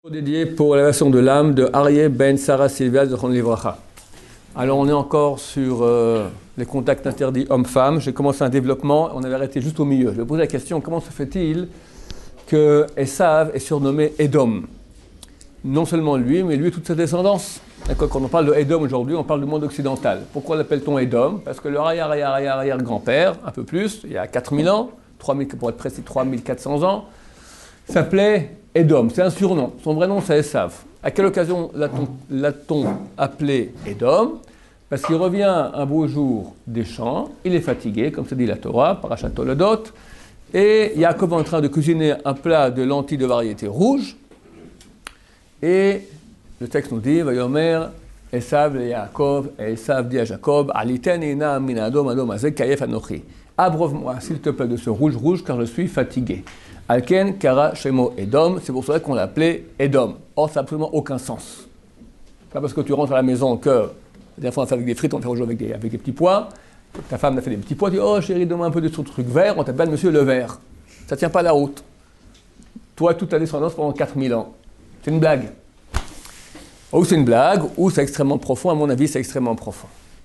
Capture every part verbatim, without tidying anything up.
Dédié pour l'élévation de l'âme de Aryeh Ben Sarah Sylvia de Zechron Livracha. Alors on est encore sur euh, les contacts interdits hommes-femmes. J'ai commencé un développement, on avait arrêté juste au milieu. Je vais poser la question, comment se fait-il que Esav est surnommé Edom? Non seulement lui, mais lui et toute sa descendance. D'accord, quand on parle de Edom aujourd'hui, on parle du monde occidental. Pourquoi l'appelle-t-on Edom? Parce que le arrière-arrière-arrière-arrière-grand-père, un peu plus, il y a quatre mille ans, trois mille, pour être précis trois mille quatre cents ans, s'appelait Edom, c'est un surnom. Son vrai nom, c'est Esav. À quelle occasion l'a-t-on, l'a-t-on appelé Edom? Parce qu'il revient un beau jour des champs, il est fatigué, comme se dit la Torah, Parashat Toledot, et Yaakov est en train de cuisiner un plat de lentilles de variété rouge, et le texte nous dit, Vayomer, Esav le Yaakov, et Esav dit à Jacob, Aliten ina min adom adom azek kayef anochi. Abreuve-moi, s'il te plaît, de ce rouge rouge, car je suis fatigué. Alken, Kara, Shemo, Edom, c'est pour cela qu'on l'a appelé Edom. Or, ça n'a absolument aucun sens. Pas parce que tu rentres à la maison que, la dernière fois on a fait avec des frites, on fait aujourd'hui avec des, avec des petits pois, ta femme a fait des petits pois, tu dis, oh chérie, donne-moi un peu de ce truc vert, on t'appelle monsieur le vert. Ça ne tient pas la route. Toi, toute ta descendance pendant quatre mille ans. C'est une blague. Ou c'est une blague, ou c'est extrêmement profond, à mon avis, c'est extrêmement profond.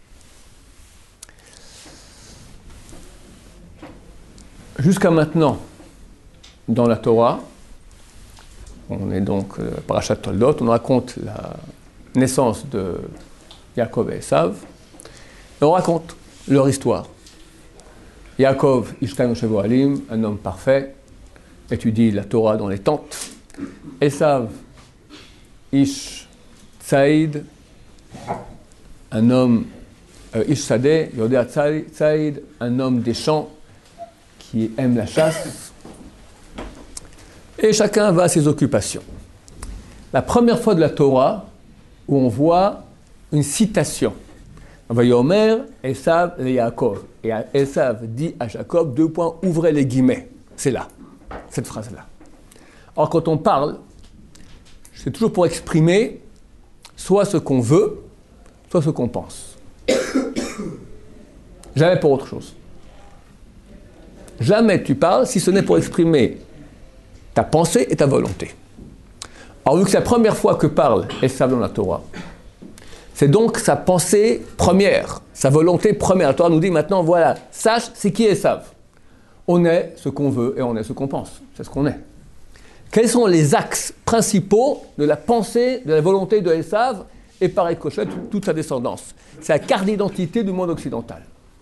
Jusqu'à maintenant, dans la Torah, on est donc euh, Parashat Toldot, on raconte la naissance de Yaakov et Esav, et on raconte leur histoire. Yaakov, Ishkan Shevoalim, un homme parfait, étudie la Torah dans les tentes. Esav, Ish Tsaïd, un homme, euh, Ish Sadeh, Yodea Tsaïd, un homme des champs qui aime la chasse. Et chacun va à ses occupations. La première fois de la Torah où on voit une citation. Vayomer, Esav le Yaakov. Et Esav dit à Jacob, deux points, ouvrez les guillemets. C'est là, cette phrase-là. Alors quand on parle, c'est toujours pour exprimer soit ce qu'on veut, soit ce qu'on pense. Jamais pour autre chose. Jamais tu parles si ce n'est pour exprimer ta pensée et ta volonté. Alors, vu que c'est la première fois que parle Esav dans la Torah, c'est donc sa pensée première, sa volonté première. La Torah nous dit maintenant, voilà, sache, c'est qui Esav. On est ce qu'on veut et on est ce qu'on pense. C'est ce qu'on est. Quels sont les axes principaux de la pensée, de la volonté de Esav et par ricochet toute sa descendance? C'est la carte d'identité du monde occidental.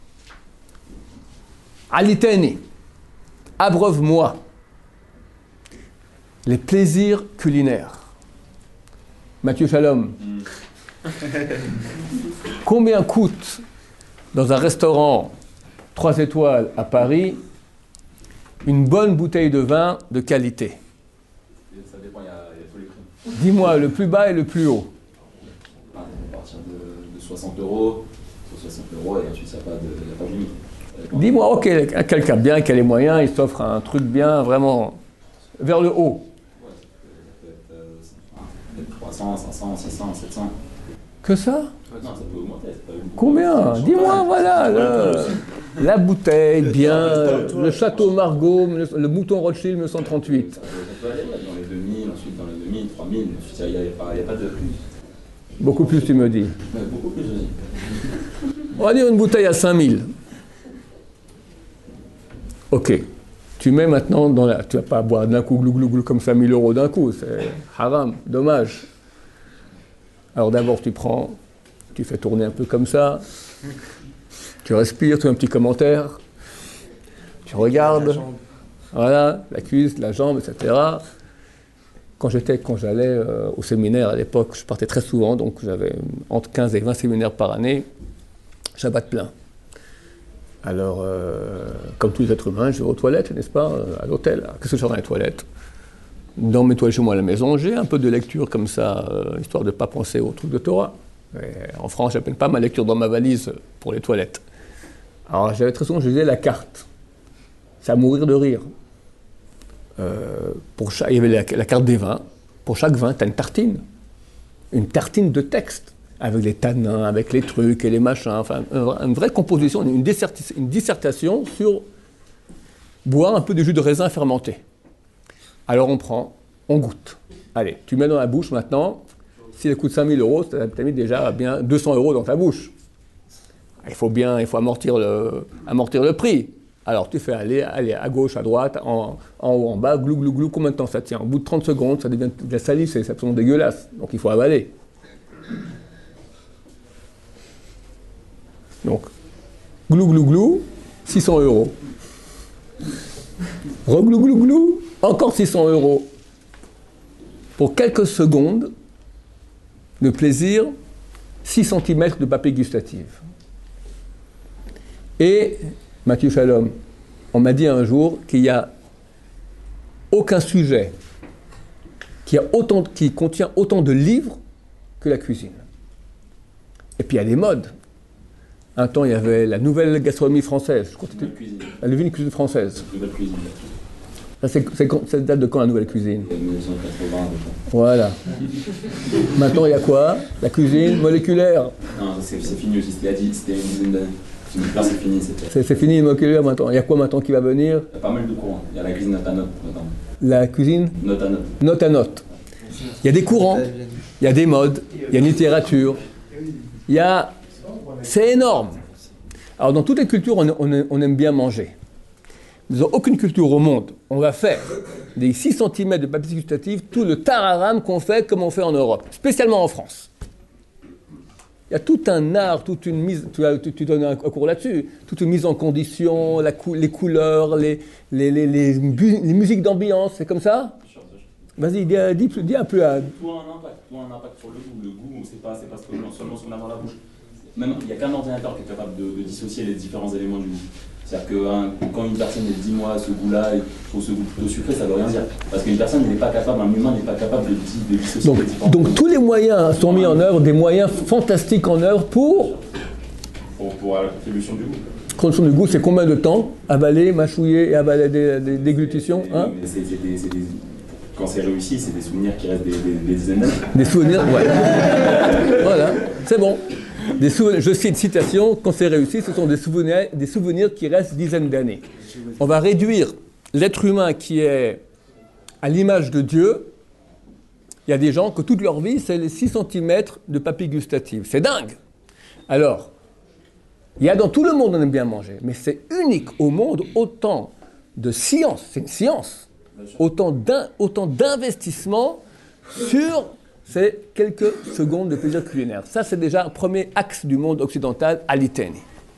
Aliteni, abreuve-moi les plaisirs culinaires. Mathieu Shalom. Mm. Combien coûte dans un restaurant trois étoiles à Paris une bonne bouteille de vin de qualité? Ça dépend, il y, a, il y a tous les prix. Dis-moi, le plus bas et le plus haut. À partir de, de soixante euros, sur soixante euros, et ensuite ça n'a pas de limite. Dis-moi, ok, quelqu'un bien qui a les moyens, il s'offre un truc bien, vraiment, vers le haut. Ouais, ça peut être, ça peut être trois cents, cinq cents, six cents, sept cents. Que ça? Non, ça peut augmenter. Ça peut augmenter. Combien? Dis-moi, voilà, le, la bouteille, bien, le château Margaux, le, le mouton Rothschild mille neuf cent trente-huit. Ça peut, ça peut aller dans les deux mille, ensuite dans les deux mille, trois mille, il n'y a, a pas de plus. Beaucoup plus, tu me dis. Ouais, beaucoup plus aussi. On va dire une bouteille à cinq mille. Ok, tu mets maintenant dans la... Tu ne vas pas boire d'un coup, glou, glou, glou, comme cinq mille euros d'un coup, c'est haram, dommage. Alors d'abord, tu prends, tu fais tourner un peu comme ça, tu respires, tu fais un petit commentaire, tu regardes, la voilà, la cuisse, la jambe, et cetera. Quand j'étais, quand j'allais euh, au séminaire à l'époque, je partais très souvent, donc j'avais entre quinze et vingt séminaires par année, Shabbat plein. Alors, euh, comme tous les êtres humains, je vais aux toilettes, n'est-ce pas, à l'hôtel. Qu'est-ce que je fais dans les toilettes? Dans mes toilettes chez moi à la maison, j'ai un peu de lecture comme ça, euh, histoire de ne pas penser aux trucs de Torah. Et en France, je n'appelle pas ma lecture dans ma valise pour les toilettes. Alors, j'avais très souvent, je lisais la carte. C'est à mourir de rire. Euh, pour chaque, il y avait la, la carte des vins. Pour chaque vin, tu as une tartine. Une tartine de texte. Avec les tanins, avec les trucs et les machins, enfin, une vraie composition, une, dissertation, une dissertation sur boire un peu de jus de raisin fermenté. Alors on prend, on goûte. Allez, tu mets dans la bouche maintenant, si elle coûte cinq mille euros, tu as mis déjà bien deux cents euros dans ta bouche. Il faut bien, il faut amortir le, amortir le prix. Alors tu fais aller, aller à gauche, à droite, en, en haut, en bas, glou, glou, glou, combien de temps ça tient? Au bout de trente secondes, ça devient de la salive, c'est absolument dégueulasse. Donc il faut avaler. Donc, glou, glou, glou, six cents euros. Reglou, glou, glou, encore six cents euros. Pour quelques secondes de plaisir, six centimètres de papier gustatif. Et, Mathieu Shalom, on m'a dit un jour qu'il n'y a aucun sujet qui, a autant, qui contient autant de livres que la cuisine. Et puis il y a des modes. Un temps, il y avait la nouvelle gastronomie française. Je crois que c'était la nouvelle cuisine française. Nouvelle cuisine. Ça, c'est, c'est, ça date de quand la nouvelle cuisine? mille neuf cent quatre-vingts, je crois. Voilà. Maintenant, il y a quoi? La cuisine moléculaire. Non, c'est, c'est fini aussi. C'était, c'était une dizaine d'années. Là, c'est fini. C'était... C'est, c'est fini, moléculaire maintenant. Il y a quoi maintenant qui va venir? Il y a pas mal de courants. Il y a la cuisine note à note, notamment. La cuisine? Note à note. Note à note. Il y a des courants, il y a des modes, il y a une littérature. Il y a... C'est énorme. Alors, dans toutes les cultures, on, on, on aime bien manger. Nous n'avons aucune culture au monde. On va faire des six centimètres de papier gustatif, tout le tararam qu'on fait comme on fait en Europe, spécialement en France. Il y a tout un art, toute une mise, tu, tu, tu donnes un cours là-dessus, toute une mise en condition, la cou, les couleurs, les, les, les, les, les musiques d'ambiance, c'est comme ça? Vas-y, dis, dis, dis, dis un peu à... Tout a un impact, tout a un impact sur le goût. Le goût, c'est pas, c'est pas seulement ce qu'on a dans la bouche. Même, il n'y a qu'un ordinateur qui est capable de, de dissocier les différents éléments du goût. C'est-à-dire que hein, quand une personne elle dit moi ce goût-là, je trouve ce goût plutôt sucré, ça ne veut rien dire. Parce qu'une personne n'est pas capable, un humain n'est pas capable de, de dissocier donc, les différents. Donc tous les moyens sont mis en œuvre, des moyens fantastiques en œuvre pour... Pour, pour la contribution du goût. Contribution du goût, c'est combien de temps? Avaler, mâchouiller et avaler des, des déglutitions hein mais c'est, c'est des, c'est des, quand c'est réussi, c'est des souvenirs qui restent des, des, des dizaines d'années. Des souvenirs, ouais. Voilà, c'est bon. Des souvenirs, je cite citation, quand c'est réussi, ce sont des souvenirs, des souvenirs qui restent dizaines d'années. On va réduire l'être humain qui est à l'image de Dieu. Il y a des gens que toute leur vie, c'est les six centimètres de papier gustatif. C'est dingue. Alors, il y a dans tout le monde, on aime bien manger, mais c'est unique au monde, autant de science, c'est une science, autant, d'in, autant d'investissement sur... c'est quelques secondes de plaisir culinaire. Ça, c'est déjà un premier axe du monde occidental à l'Itanie.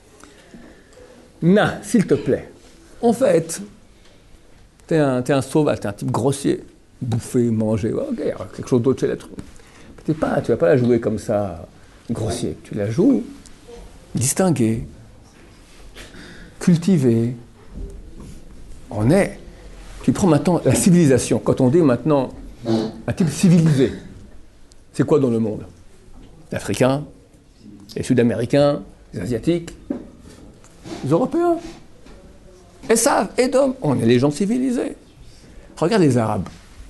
Na, s'il te plaît. En fait, t'es un, t'es un sauvage, t'es un type grossier. Bouffer, manger, ok, il y a quelque chose d'autre chez l'être humain. T'es pas, tu vas pas la jouer comme ça, grossier. Tu la joues distingué, cultivé. On est... Tu prends maintenant la civilisation. Quand on dit maintenant un type civilisé, c'est quoi dans le monde? Les Africains, les Sud-Américains, les Asiatiques, les Européens. Et ça, Edom, on est les gens civilisés. Regarde les Arabes.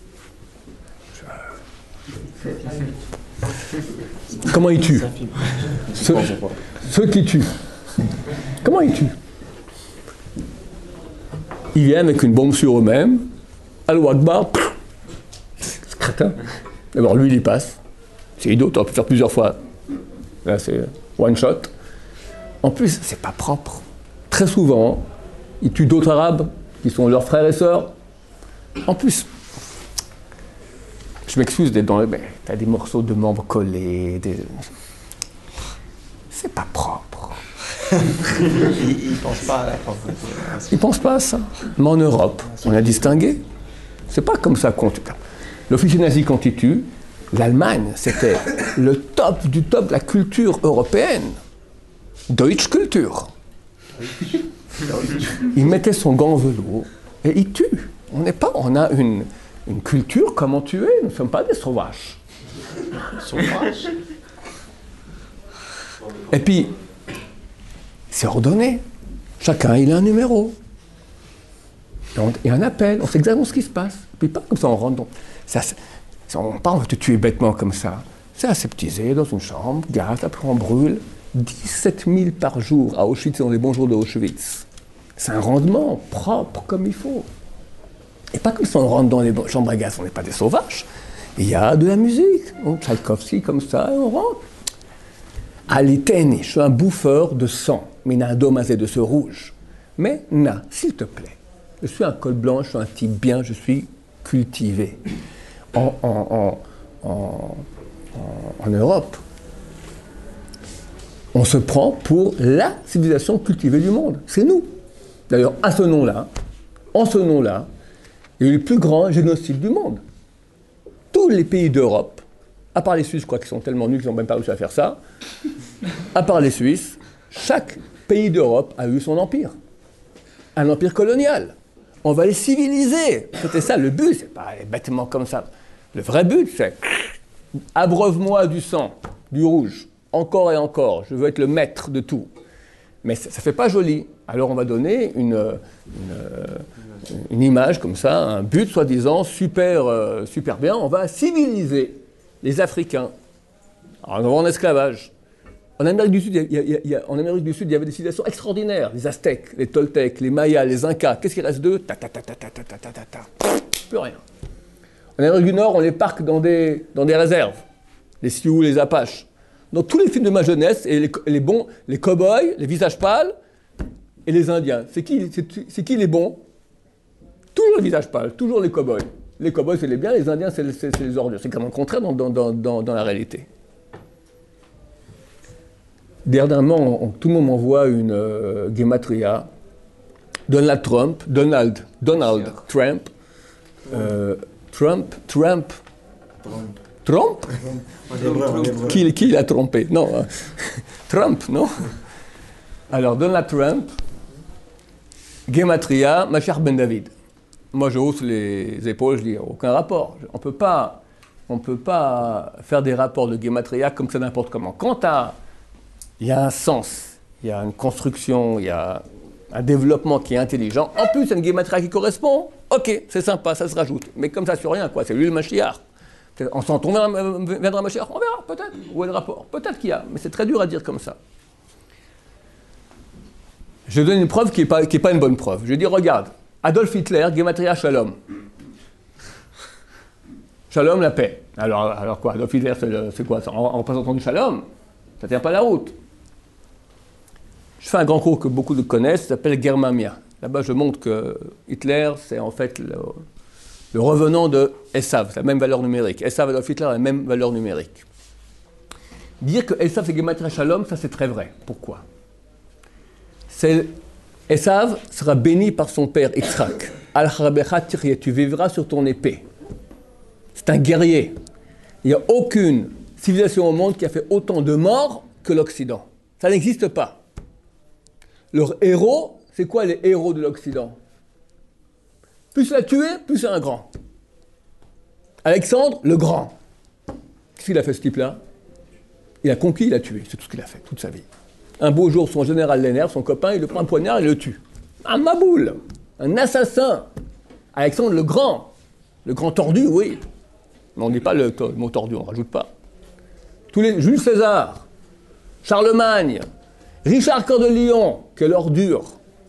Comment ils tuent? Ceux, ceux qui tuent. Comment ils tuent? Ils viennent avec une bombe sur eux-mêmes. Allahu Akbar. C'est crétin. D'abord, lui, il y passe. C'est idiot, tu aurais pu faire plusieurs fois. Là, c'est one shot. En plus, c'est pas propre. Très souvent, ils tuent d'autres Arabes qui sont leurs frères et sœurs. En plus, je m'excuse d'être dans le... Mais t'as des morceaux de membres collés, des... C'est pas propre. Ils ne pensent pas à la propre. Ils pensent pas à ça. Mais en Europe, on a distingué. C'est pas comme ça qu'on tue. L'officier nazi, quand il tue, l'Allemagne, c'était le top du top de la culture européenne. Deutsche Kultur. Il mettait son gant en velours et il tue. On n'est pas, on a une, une culture comment tuer. Nous ne sommes pas des sauvages. Sauvages. Et puis, c'est ordonné. Chacun, il a un numéro. Il y a un appel. On sait exactement ce qui se passe. Et puis pas comme ça, on rentre dans... Ça, on ne va pas te tuer bêtement comme ça. C'est aseptisé dans une chambre, gaz, après on brûle. dix-sept mille par jour à Auschwitz, dans les bons jours de Auschwitz. C'est un rendement propre comme il faut. Et pas comme si on rentre dans les chambres à gaz, on n'est pas des sauvages. Il y a de la musique. On Tchaïkovski comme ça, et on rentre. Aliteni, je suis un bouffeur de sang, mais n'a un domazé de ce rouge. Mais, na, s'il te plaît, je suis un col blanc, je suis un type bien, je suis cultivé. En, en, en, en, en, en Europe, on se prend pour la civilisation cultivée du monde. C'est nous. D'ailleurs, à ce nom-là, en ce nom-là, il y a eu le plus grand génocide du monde. Tous les pays d'Europe, à part les Suisses, je crois qu'ils sont tellement nuls qu'ils n'ont même pas réussi à faire ça, à part les Suisses, chaque pays d'Europe a eu son empire. Un empire colonial. On va les civiliser. C'était ça le but, c'est pas bêtement comme ça. Le vrai but, c'est abreuve-moi du sang, du rouge, encore et encore. Je veux être le maître de tout. Mais ça ne fait pas joli. Alors on va donner une, une, une image comme ça, un but soi-disant super, euh, super bien. On va civiliser les Africains. Alors, on va en esclavage. En Amérique du Sud, il y a, il y a, il y a, en Amérique du Sud, il y avait des civilisations extraordinaires. Les Aztèques, les Toltecs, les Mayas, les Incas. Qu'est-ce qui reste d'eux? Ta ta ta ta ta ta ta ta ta ta. Plus rien. En Amérique du Nord, on les parque dans des, dans des réserves. Les Sioux, les Apaches. Dans tous les films de ma jeunesse, et les, les bons, les cow-boys, les visages pâles, et les Indiens. C'est qui, c'est, c'est qui les bons? Toujours les visages pâles, toujours les cow-boys. Les cow-boys, c'est les biens, les Indiens, c'est, c'est, c'est les ordures. C'est comme le contraire dans, dans, dans, dans, dans la réalité. Dernièrement, on, tout le monde m'envoie une euh, gematria. Donald Trump, Donald, Donald Trump, euh, Trump, Trump, Trump, Trump qui, qui l'a trompé? Non, euh, Trump, non? Alors, Donald Trump, gematria, Mashiach ben David. Moi, je hausse les épaules, je dis aucun rapport. On peut pas, on peut pas faire des rapports de gematria comme ça n'importe comment. Quant à il y a un sens, il y a une construction, il y a un développement qui est intelligent. En plus, il y a une gematria qui correspond. Ok, c'est sympa, ça se rajoute. Mais comme ça, sur rien, quoi. C'est lui le Mashiach. En s'entend viendra Mashiach, on verra, peut-être. Où est le rapport? Peut-être qu'il y a, mais c'est très dur à dire comme ça. Je donne une preuve qui n'est pas, qui est pas une bonne preuve. Je dis, regarde, Adolf Hitler, gematria Shalom. Shalom, la paix. Alors, alors quoi, Adolf Hitler, c'est, le, c'est quoi ça? En, en représentant du Shalom, ça ne tient pas la route. Je fais un grand cours que beaucoup de connaissent, ça s'appelle Germania. Là-bas, je montre que Hitler, c'est en fait le, le revenant de Esav, c'est la même valeur numérique. Esav et Adolf Hitler, la même valeur numérique. Dire que Esav c'est gematria Shalom, ça c'est très vrai. Pourquoi? C'est, Esav sera béni par son père Yitzhak. Al-Harabecha Tirye, tu vivras sur ton épée. C'est un guerrier. Il n'y a aucune civilisation au monde qui a fait autant de morts que l'Occident. Ça n'existe pas. Leur héros, c'est quoi les héros de l'Occident? Plus il a tué, plus c'est un grand. Alexandre, le grand. Qu'est-ce qu'il a fait ce type-là? Il a conquis, il a tué. C'est tout ce qu'il a fait, toute sa vie. Un beau jour, son général l'énerve, son copain, il le prend un poignard et le tue. Un maboule, un assassin. Alexandre le Grand. Le grand tordu, oui. Mais on ne dit pas le, le mot tordu, on ne rajoute pas. Tous les, Jules César, Charlemagne, Richard Cœur de Lion, quelle ordure.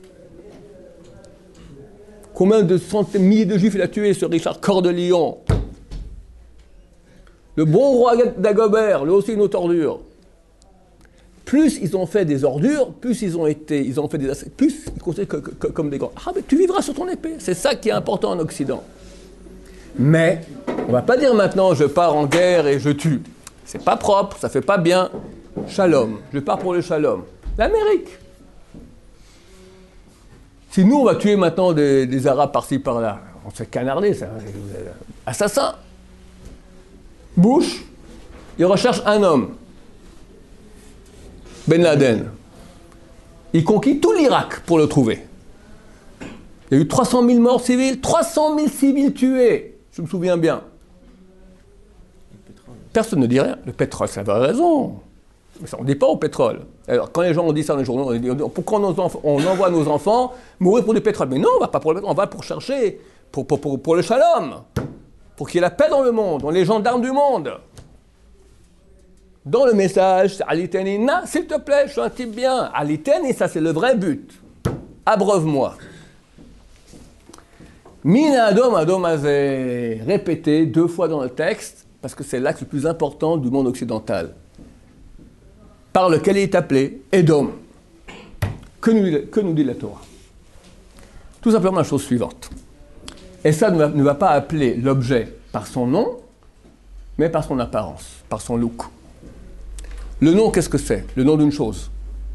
Combien de centaines, milliers de juifs il a tué, ce Richard Cœur de Lion? Le bon roi Dagobert, lui aussi une autre ordure. Plus ils ont fait des ordures, plus ils ont été, ils ont fait des, plus ils considèrent que, que, comme des grands. Ah, mais tu vivras sur ton épée. C'est ça qui est important en Occident. Mais on va pas dire maintenant je pars en guerre et je tue. C'est pas propre, ça fait pas bien. Shalom, je pars pour le shalom. L'Amérique. Si nous on va tuer maintenant des, des Arabes par-ci par-là, on se fait canarder, ça. Assassin. Bush, il recherche un homme. Ben Laden. Il conquit tout l'Irak pour le trouver. Il y a eu trois cent mille morts civils, trois cent mille civils tués. Je me souviens bien. Personne ne dit rien. Le pétrole, ça avait raison. Mais ça, on ne dit pas au pétrole. Alors, quand les gens ont dit ça dans les journaux, on dit pourquoi nos enfants, on envoie nos enfants mourir pour du pétrole? Mais non, on ne va pas pour le pétrole, on va pour chercher, pour, pour, pour, pour le shalom, pour qu'il y ait la paix dans le monde, on est les gendarmes du monde. Dans le message, c'est Aliteni, na, s'il te plaît, je suis un type bien. Aliteni, ça c'est le vrai but. Abreuve-moi. Mina Adom, Adom avait répété deux fois dans le texte, parce que c'est l'axe le plus important du monde occidental, par lequel il est appelé Edom. Que nous, que nous dit la Torah? Tout simplement la chose suivante. Et ça ne va, ne va pas appeler l'objet par son nom, mais par son apparence, par son look. Le nom, qu'est-ce que c'est? Le nom d'une chose.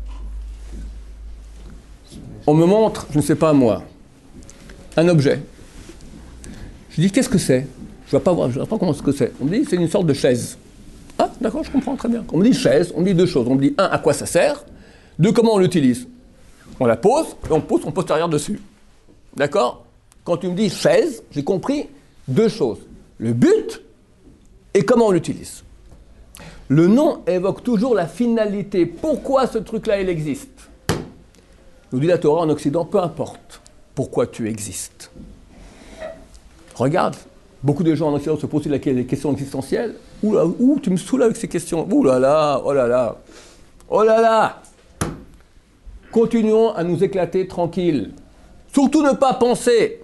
On me montre, je ne sais pas moi, un objet. Je dis, qu'est-ce que c'est? Je ne vois pas voir, je ne vois pas comment ce que c'est. On me dit, c'est une sorte de chaise. Ah, d'accord, je comprends très bien. On me dit chaise, on me dit deux choses. On me dit, un, à quoi ça sert? Deux, comment on l'utilise? On la pose, et on pose son postérieur dessus. D'accord? Quand tu me dis chaise, j'ai compris deux choses. Le but et comment on l'utilise. Le nom évoque toujours la finalité. Pourquoi ce truc-là, il existe? Nous dit la Torah en Occident, peu importe pourquoi tu existes. Regarde, beaucoup de gens en Occident se posent des questions existentielles. Ouh là, ouh, tu me saoules avec ces questions. Ouh là là, oh là là, oh là là. Continuons à nous éclater tranquilles. Surtout ne pas penser.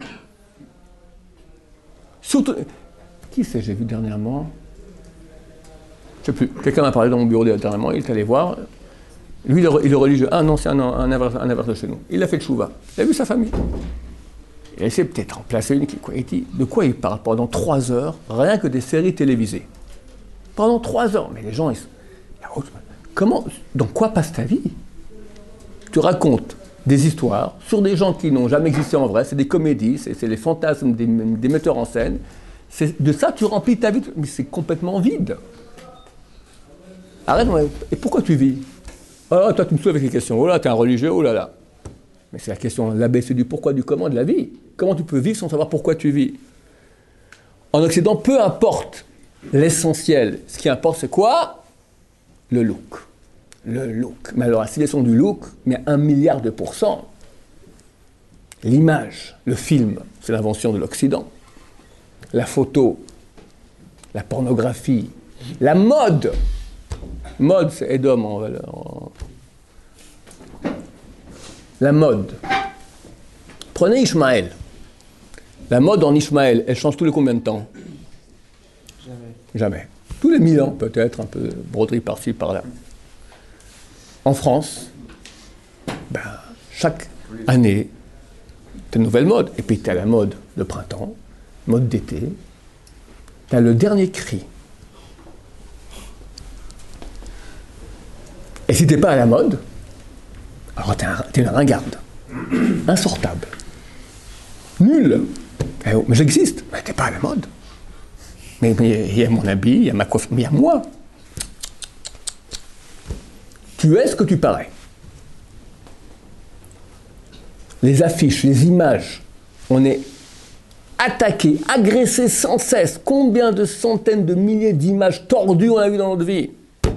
Surtout... Qui c'est j'ai vu dernièrement? Je ne sais plus. Quelqu'un m'a parlé dans mon bureau dernièrement, il est allé voir. Lui, il est religieux. Ah non, c'est un, un, inverse, un inverse de chez nous. Il a fait le chouva. Il a vu sa famille. Il a essayé peut-être en placer une qui quoi, il dit, de quoi il parle pendant trois heures, rien que des séries télévisées. Pendant trois heures. Mais les gens, ils... Comment, dans quoi passe ta vie? Tu racontes des histoires sur des gens qui n'ont jamais existé en vrai, c'est des comédies, c'est, c'est les fantasmes des, des metteurs en scène. C'est, de ça, tu remplis ta vie, mais c'est complètement vide. Arrête, et pourquoi tu vis? Oh, toi, tu me souviens avec les questions. Oh là, t'es un religieux, oh là là. Mais c'est la question, l'A B C du pourquoi, du comment de la vie. Comment tu peux vivre sans savoir pourquoi tu vis? En Occident, peu importe l'essentiel. Ce qui importe, c'est quoi? Le look. Le look. Mais alors, la sélection du look, mais un milliard de pourcents. L'image, le film, c'est l'invention de l'Occident. La photo, la pornographie, la mode. Mode, c'est Edom en valeur. La mode. Prenez Ishmaël. La mode en Ishmaël, elle change tous les combien de temps? Jamais. Jamais. Tous les mille ans, peut-être, un peu broderie par-ci, par-là. En France, ben, chaque année, tu as une nouvelle mode. Et puis tu as la mode de printemps, mode d'été. Tu as le dernier cri. Et si tu n'es pas à la mode, alors tu es une ringarde. Insortable. Nul. Eh, mais j'existe. Mais tu n'es pas à la mode. Mais il y a mon habit, il y a ma coiffure, mais il y a moi. Tu es ce que tu parais. Les affiches, les images, on est attaqué, agressé sans cesse. Combien de centaines de milliers d'images tordues on a vues dans notre vie?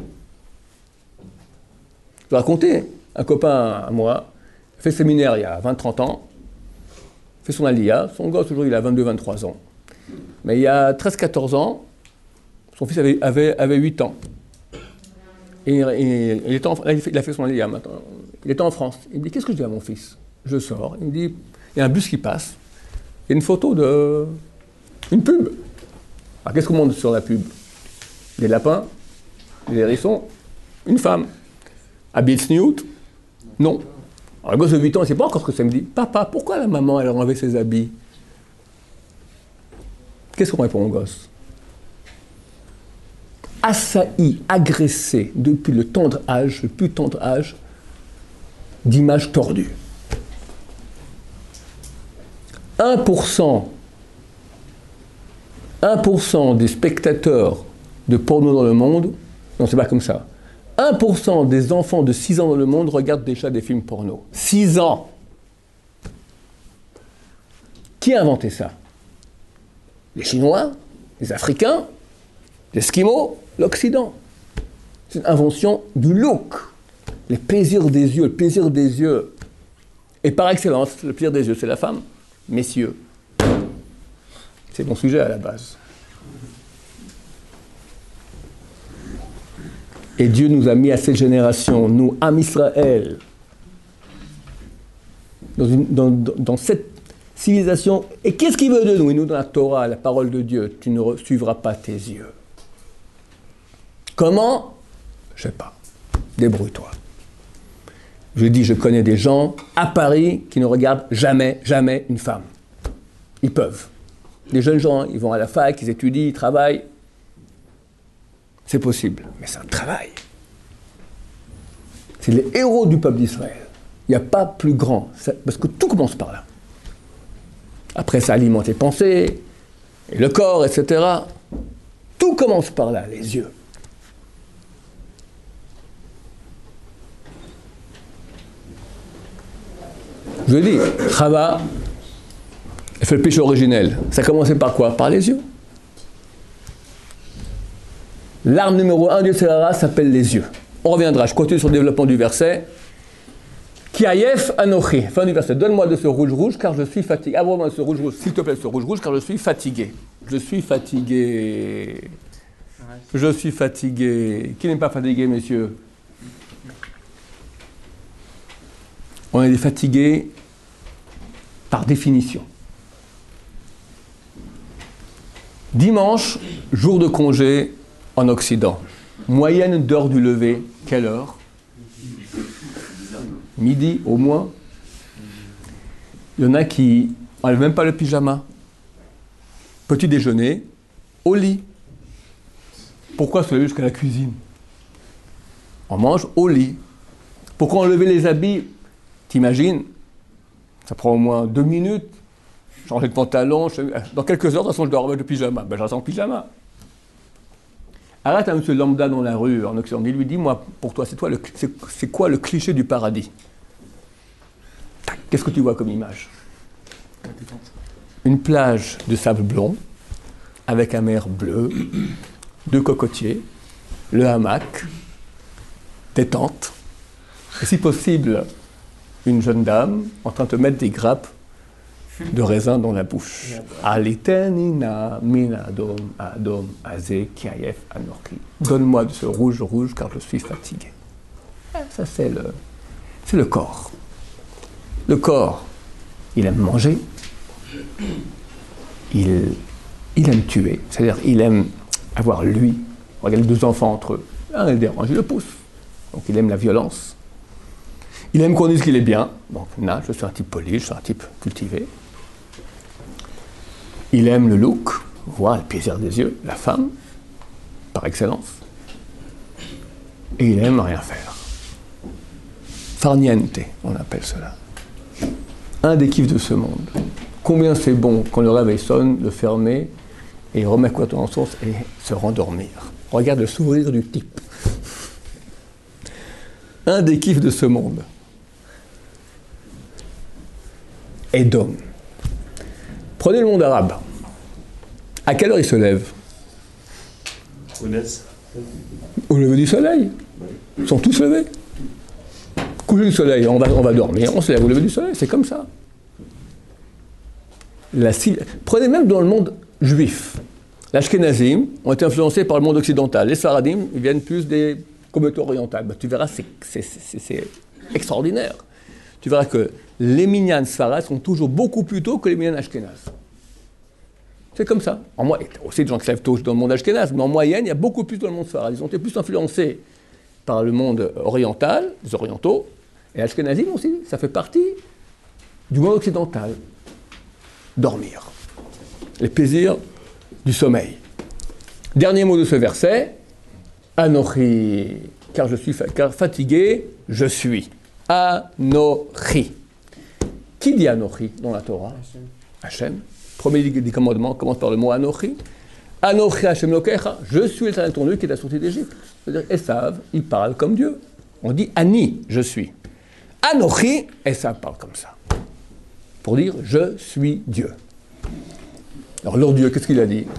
Je vais raconter. Un copain à moi fait séminaire il y a vingt trente ans, fait son aliyah, son gosse aujourd'hui il a vingt-deux vingt-trois ans. Mais il y a treize quatorze ans, son fils avait, avait, avait huit ans. Et, et, il, était en, il a fait son aliyah maintenant. Il était en France. Il me dit, qu'est-ce que je dis à mon fils? Je sors. Il me dit, il y a un bus qui passe. Il y a une photo de... une pub. Alors qu'est-ce qu'on montre sur la pub? Des lapins, des hérissons, une femme. Habillée de snoot? Non. Alors le gosse de huit ans, il ne sait pas encore ce que ça me dit. Papa, pourquoi la maman, elle a enlevé ses habits? Qu'est-ce qu'on répond au gosse? Assailli, agressé depuis le tendre âge, le plus tendre âge, d'images tordues. un pour cent, un pour cent des spectateurs de porno dans le monde, non, c'est pas comme ça. un pour cent des enfants de six ans dans le monde regardent déjà des films porno. six ans! Qui a inventé ça? Les Chinois? Les Africains? Les Esquimaux? L'Occident. C'est une invention du look. Les plaisirs des yeux, le plaisir des yeux. Et par excellence, le plaisir des yeux, c'est la femme. Messieurs. C'est mon sujet à la base. Et Dieu nous a mis à cette génération, nous, Am Israël, dans, une, dans, dans cette, civilisation. Et qu'est-ce qu'il veut de nous? Il nous donne la Torah, la parole de Dieu. Tu ne suivras pas tes yeux. Comment? Je sais pas. Débrouille-toi. Je dis, je connais des gens à Paris qui ne regardent jamais, jamais une femme. Ils peuvent. Des jeunes gens, hein, ils vont à la fac, ils étudient, ils travaillent. C'est possible, mais c'est un travail. C'est les héros du peuple d'Israël. Il n'y a pas plus grand, parce que tout commence par là. Après, ça alimente les pensées, et le corps, et cetera. Tout commence par là, les yeux. Je dis, Chava, elle fait le péché originel. Ça commençait par quoi? Par les yeux. L'arme numéro un du Yetzirah s'appelle les yeux. On reviendra, je continue sur le développement du verset. Kiayef anochi, fin du verset. Donne-moi de ce rouge-rouge car je suis fatigué. Aborde-moi de ce rouge-rouge, s'il te plaît, ce rouge-rouge car je suis fatigué. Je suis fatigué. Je suis fatigué. Qui n'est pas fatigué, messieurs? On est fatigué par définition. Dimanche, jour de congé en Occident. Moyenne d'heure du lever, quelle heure? Midi au moins. Il y en a qui n'enlèvent même pas le pyjama. Petit déjeuner, au lit. Pourquoi se lever jusqu'à la cuisine? On mange au lit. Pourquoi enlever les habits? T'imagines? Ça prend au moins deux minutes. Changer de pantalon. Dans quelques heures, de toute façon, je dois remettre le pyjama. Ben, je reste en pyjama. Arrête un monsieur lambda dans la rue en Occident. Il lui dit, moi, pour toi, c'est, toi le, c'est, c'est quoi le cliché du paradis? Qu'est-ce que tu vois comme image? Une plage de sable blond, avec un mer bleu, deux cocotiers, le hamac, des tentes, et si possible, une jeune dame en train de te mettre des grappes de raisin dans la bouche. Alitenina minadom adom azé kiayef anorki. Donne-moi de ce rouge rouge car je suis fatigué. Ça c'est le, c'est le corps. Le corps, il aime manger, il, il aime tuer, c'est-à-dire il aime avoir lui. Regardez deux enfants entre eux, un il dérange, il le pousse. Donc il aime la violence. Il aime qu'on dise qu'il est bien. Donc là, je suis un type poli, je suis un type cultivé. Il aime le look, voir le plaisir des yeux, la femme, par excellence. Et il aime rien faire. Farniente, on appelle cela. Un des kiffs de ce monde. Combien c'est bon quand le réveil sonne, le fermer et remettre quoi en source et se rendormir. Regarde le sourire du type. Un des kiffs de ce monde. Edom. Prenez le monde arabe. À quelle heure il se lève? Au lever du soleil. Ils sont tous levés. Coucher du soleil, on va, on va dormir, on se lève au lever du soleil, c'est comme ça. La, prenez même dans le monde juif. L'Ashkenazim ont été influencés par le monde occidental. Les Sfaradim, ils viennent plus des communautés orientales. Ben, tu verras, c'est, c'est, c'est, c'est extraordinaire. Tu verras que les minyan Sfarad sont toujours beaucoup plus tôt que les minyan Ashkenaz. C'est comme ça. En moi, il y a aussi des gens qui se lèvent tôt dans le monde Ashkenaz, mais en moyenne, il y a beaucoup plus dans le monde Sfarad. Ils ont été plus influencés par le monde oriental, les orientaux, et Ashkenazim aussi, ça fait partie du monde occidental. Dormir. Les plaisirs du sommeil. Dernier mot de ce verset, Anochi, car je suis fa- car fatigué, je suis. Anochi. Qui dit Anochi dans la Torah? Hachem. Premier des commandements commence par le mot Anochi. Anochi Hachem Lokecha, je suis l'éternel ton Dieu qui t'a sorti d'Égypte. C'est-à-dire, Esav, il parle comme Dieu. On dit Ani, je suis. Anochi, Esav parle comme ça. Pour dire, je suis Dieu. Alors, leur Dieu, qu'est-ce qu'il a dit?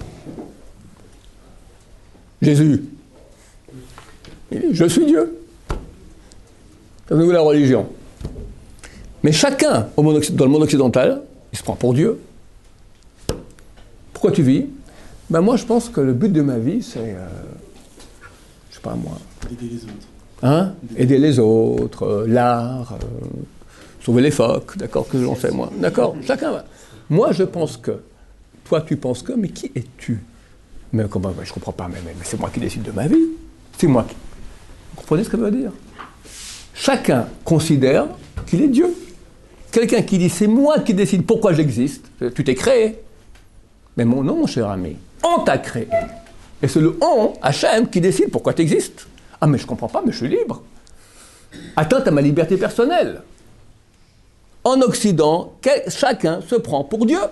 Jésus. Il dit, je suis Dieu. C'est au niveau de la religion. Mais chacun, au monde, dans le monde occidental, il se prend pour Dieu. Pourquoi tu vis? Ben moi, je pense que le but de ma vie, c'est, euh, je sais pas moi, Aider les autres. Hein? Aider les autres, euh, l'art, euh, sauver les phoques, d'accord, que j'en sais moi. D'accord, chacun va. Moi, je pense que. Toi, tu penses que, mais qui es-tu? Mais comment, je ne comprends pas, mais, mais, mais c'est moi qui décide de ma vie. C'est moi qui... Vous comprenez ce que ça veut dire? Chacun considère qu'il est Dieu. Quelqu'un qui dit, c'est moi qui décide pourquoi j'existe, tu t'es créé. Mais mon non, mon cher ami, on t'a créé. Et c'est le on, Hachem, qui décide pourquoi tu existes. Ah, mais je ne comprends pas, mais je suis libre. Atteinte à ma liberté personnelle. En Occident, quel, chacun se prend pour Dieu.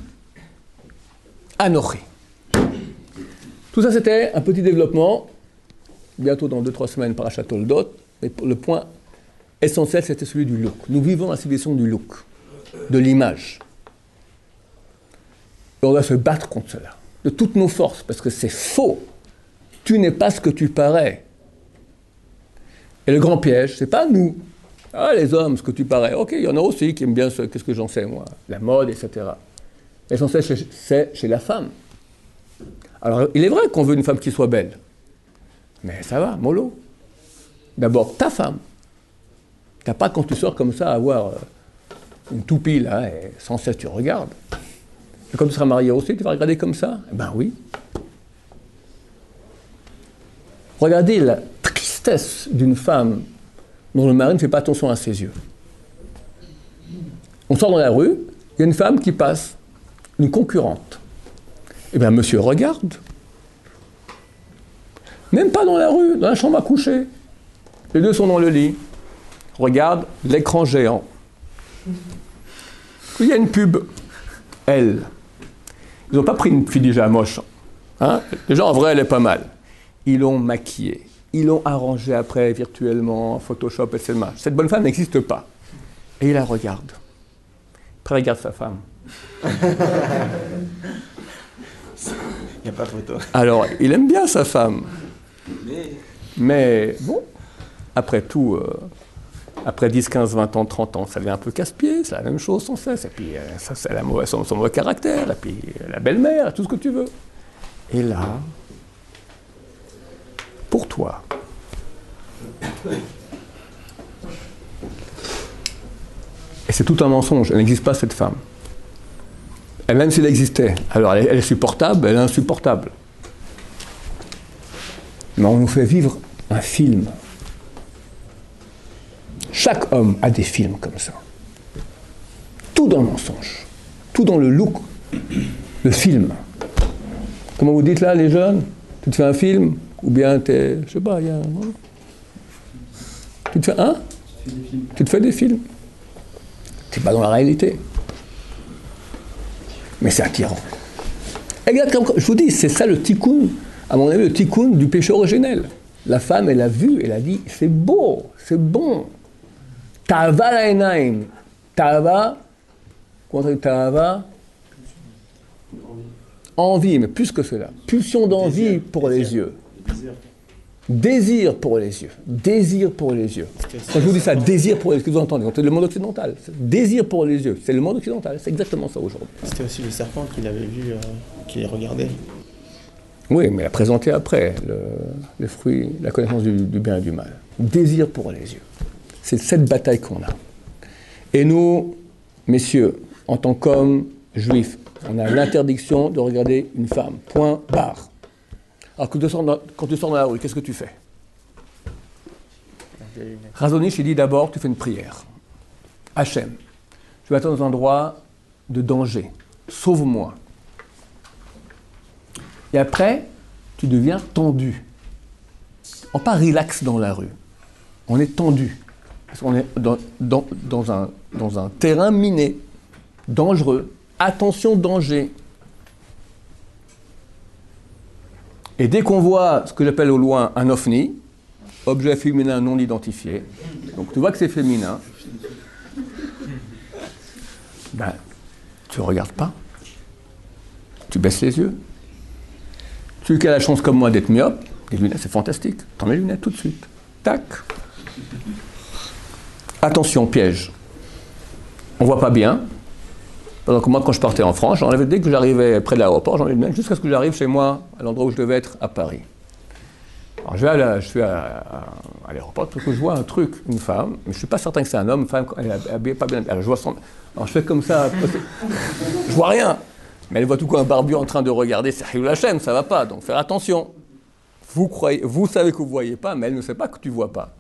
Anochi. Tout ça, c'était un petit développement, bientôt dans deux trois semaines par Parashat Toldot, mais le point essentiel, c'était celui du look. Nous vivons la civilisation du look, de l'image. Et on doit se battre contre cela, de toutes nos forces, parce que c'est faux. Tu n'es pas ce que tu parais. Et le grand piège, c'est pas nous. Ah, les hommes, ce que tu parais. Ok, il y en a aussi qui aiment bien ce, qu'est-ce que j'en sais, moi, la mode, et cetera. L'essentiel, c'est chez la femme. Alors, il est vrai qu'on veut une femme qui soit belle. Mais ça va, mollo. D'abord, ta femme. T'as pas, quand tu sors comme ça, à avoir une toupie, là, et sans cesse, tu regardes. Et comme tu seras marié aussi, tu vas regarder comme ça? Eh ben oui. Regardez la tristesse d'une femme dont le mari ne fait pas attention à ses yeux. On sort dans la rue, il y a une femme qui passe, une concurrente. Eh bien, monsieur regarde. Même pas dans la rue, dans la chambre à coucher. Les deux sont dans le lit. Regarde l'écran géant. Il y a une pub. Elle. Ils n'ont pas pris une fille déjà moche. Hein? Déjà, en vrai, elle est pas mal. Ils l'ont maquillée. Ils l'ont arrangée après virtuellement, Photoshop, et cetera. Cette bonne femme n'existe pas. Et il la regarde. Après, il regarde sa femme. Il n'y a pas de photo. Alors, il aime bien sa femme. Mais, Mais bon, après tout, euh, après dix, quinze, vingt ans, trente ans, ça devient un peu casse-pied, c'est la même chose sans cesse. Et puis, euh, ça, c'est la mauvaise, son, son mauvais caractère, et puis euh, la belle-mère, tout ce que tu veux. Et là, pour toi, et c'est tout un mensonge, elle n'existe pas, cette femme. Et même s'il existait, alors elle est, elle est supportable, elle est insupportable. Mais on nous fait vivre un film. Chaque homme a des films comme ça. Tout dans le mensonge, tout dans le look, le film. Comment vous dites là, les jeunes? Tu te fais un film? Ou bien t'es, je sais pas, il y a un... Tu te fais un? Tu te fais des films. Tu n'es pas dans la réalité. Mais c'est attirant. Exactement. Je vous dis, c'est ça le tikkun, à mon avis, le tikkun du péché originel. La femme, elle a vu, elle a dit, c'est beau, c'est bon. Ta'ava la'enaim. Ta'ava, comment on dit ta'ava? Envie, mais plus que cela. Pulsion d'envie pour les yeux. Désir pour les yeux. Désir pour les yeux. Quand je vous dis ça, désir pour les yeux, ce que vous entendez, c'est le monde occidental. Désir pour les yeux, c'est le monde occidental. C'est exactement ça aujourd'hui. C'était aussi le serpent qu'il avait vu, euh, qu'il les regardait. Oui, mais il a présenté après le, le fruit, la connaissance du, du bien et du mal. Désir pour les yeux. C'est cette bataille qu'on a. Et nous, messieurs, en tant qu'hommes juifs, on a l'interdiction de regarder une femme. Point barre. Alors quand tu sors dans, quand tu sors dans la rue, qu'est-ce que tu fais? Razonich, il dit d'abord, tu fais une prière. Hachem, je vais être dans un endroit de danger. Sauve-moi. Et après, tu deviens tendu. On n'est pas relax dans la rue. On est tendu. Parce qu'on est dans, dans, dans, un, dans un terrain miné, dangereux. Attention, danger. Et dès qu'on voit ce que j'appelle au loin un ovni, objet féminin non identifié, donc tu vois que c'est féminin, ben, tu ne regardes pas. Tu baisses les yeux. Tu qui as la chance comme moi d'être myope, les lunettes, c'est fantastique. T'en mets les lunettes tout de suite. Tac. Attention, piège. On ne voit pas bien. Donc moi, quand je partais en France, j'enlevais dès que j'arrivais près de l'aéroport, j'enlevais les lunettes jusqu'à ce que j'arrive chez moi, à l'endroit où je devais être, à Paris. Alors je vais à, la, je suis à, à, à l'aéroport parce que je vois un truc, une femme, mais je ne suis pas certain que c'est un homme, une femme, elle est habillée pas bien. Alors je, vois son, alors je fais comme ça, je vois rien, mais elle voit tout quoi un barbu en train de regarder, c'est Hilul Hashem, ça va pas, donc faire attention. Vous, croyez, vous savez que vous ne voyez pas, mais elle ne sait pas que tu ne vois pas.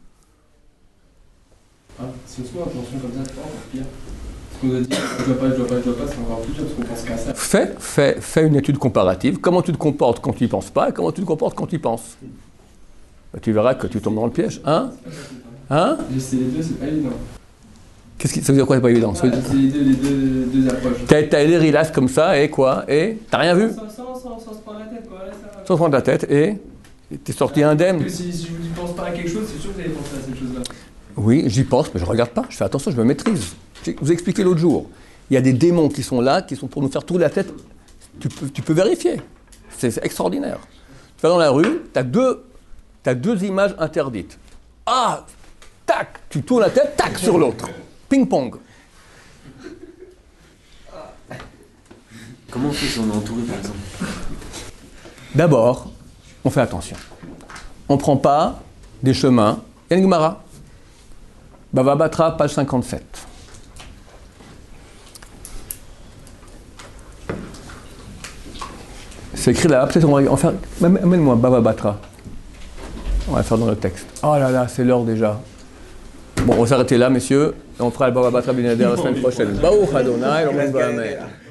Ah, si on se met en tension comme ça, c'est encore pire. Parce qu'on a dit je dois pas, je dois pas, je dois pas, c'est encore plus dur parce qu'on pense qu'à ça. Fais, fais, fais une étude comparative. Comment tu te comportes quand tu n'y penses pas et comment tu te comportes quand tu y penses. Ben, tu verras que tu tombes dans le piège. Hein? Hein? C'est les deux, c'est pas évident. Qu'est-ce qui, ça veut dire quoi, c'est pas évident? Ah, c'est les deux, les deux, deux approches. T'as, t'as les rilas comme ça et quoi? Et t'as rien vu? Sans, sans, sans, sans se prendre la tête, quoi. Là, ça va. Sans prendre la tête et t'es sorti indemne. Parce que si, si je ne pense pas à quelque chose, c'est sûr que vous allez penser à cette chose-là. Oui, j'y pense, mais je ne regarde pas. Je fais attention, je me maîtrise. Je vous ai expliqué l'autre jour. Il y a des démons qui sont là, qui sont pour nous faire tourner la tête. Tu peux, tu peux vérifier. C'est, c'est extraordinaire. Tu vas dans la rue, tu as deux, t'as deux images interdites. Ah, tac, tu tournes la tête, tac, sur l'autre. Ping-pong. Comment on fait si on est entouré, par exemple? D'abord, on fait attention. On ne prend pas des chemins. Il y a une Gemara. Bava Batra, page cinquante-sept. C'est écrit là, peut-être on va en faire. Amène-moi Bava Batra. On va le faire dans le texte. Oh là là, c'est l'heure déjà. Bon, on va s'arrêter là, messieurs. Et on fera le Bava Batra Binader la semaine prochaine. Baruch Adonai, l'Omen Ba'amen.